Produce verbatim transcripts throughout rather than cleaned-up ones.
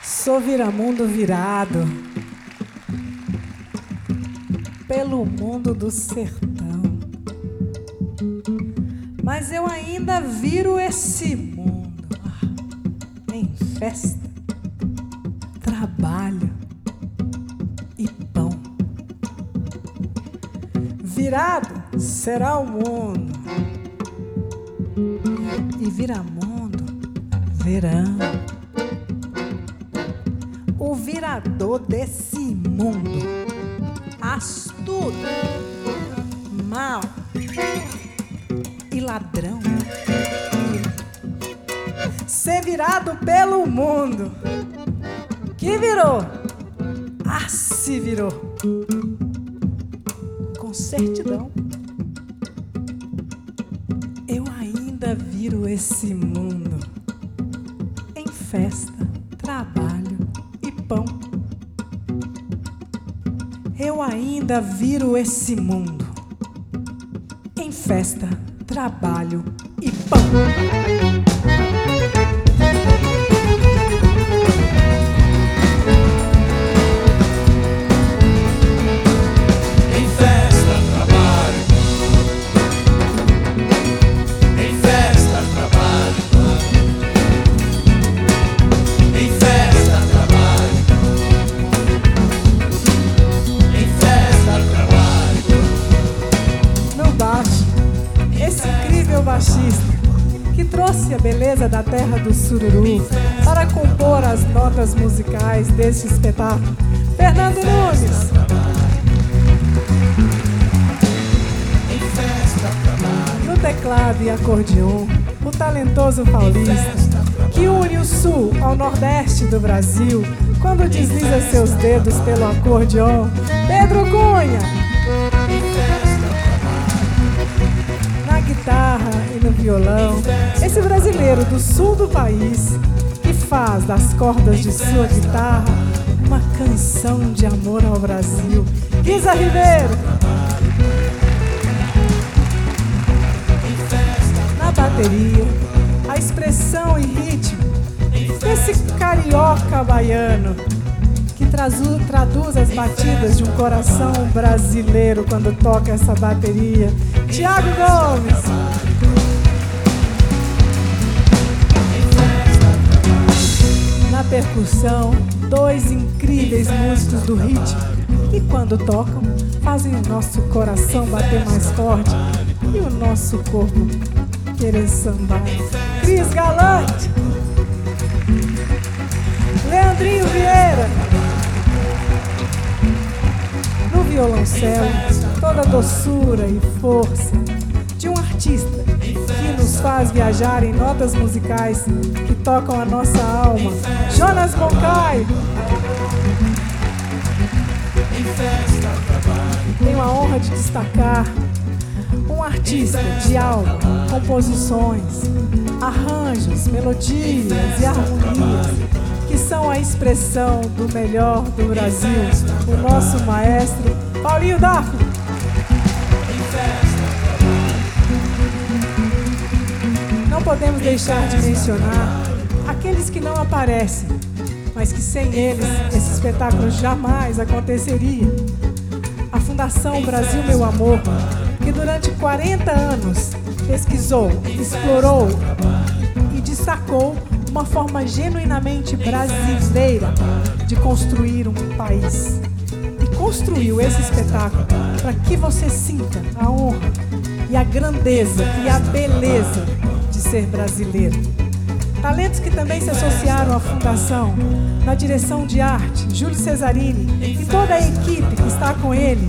Sou viramundo virado pelo mundo do sertão, mas eu ainda viro esse mundo em festa, trabalho e pão. Virado será o mundo e viramundo verão. O virador desse mundo, astuto, mau e ladrão, ser virado pelo mundo, que virou, ah, se virou, com certidão. Eu ainda viro esse mundo em festa, trabalho e pão. Eu ainda viro esse mundo em festa, trabalho e pão. Baixista, que trouxe a beleza da terra do sururu para compor as notas musicais deste espetáculo, Fernando Nunes. No teclado e acordeon, o talentoso paulista, que une o sul ao nordeste do Brasil quando desliza seus dedos pelo acordeon, Pedro Cunha. Guitarra e no violão, esse brasileiro do sul do país que faz das cordas de sua guitarra uma canção de amor ao Brasil, Guisa Ribeiro. Na bateria, a expressão e ritmo desse carioca baiano que trazu, traduz as batidas de um coração brasileiro quando toca essa bateria, Tiago Gomes. Na percussão, dois incríveis músicos do ritmo que quando tocam fazem o nosso coração bater mais forte e o nosso corpo querer sambar. Cris Galante, Leandrinho Vieira. No violoncelo, toda a doçura e força de um artista que nos faz viajar em notas musicais que tocam a nossa alma, Jonas Moncaio. Tenho a honra de destacar um artista de alma, composições, arranjos, melodias e harmonias que são a expressão do melhor do Brasil, o nosso maestro Paulinho Daphne. Não podemos deixar de mencionar aqueles que não aparecem, mas que sem eles esse espetáculo jamais aconteceria. A Fundação Brasil Meu Amor, que durante quarenta anos pesquisou, explorou e destacou uma forma genuinamente brasileira de construir um país. E construiu esse espetáculo para que você sinta a honra e a grandeza e a beleza de ser brasileiro. Talentos que também se associaram à Fundação, na direção de arte, Júlio Cesarini e toda a equipe que está com ele.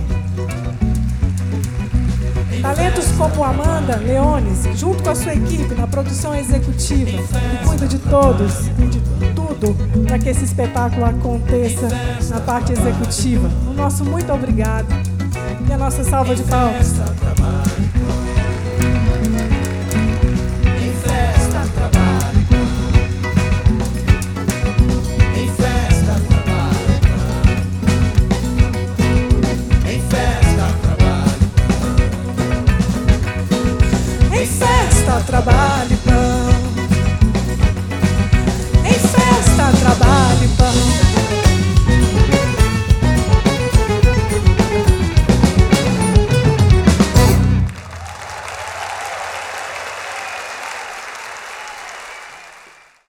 Talentos como Amanda Leones, junto com a sua equipe na produção executiva, que cuida de todos e de tudo para que esse espetáculo aconteça na parte executiva. O nosso muito obrigado e a nossa salva de palmas.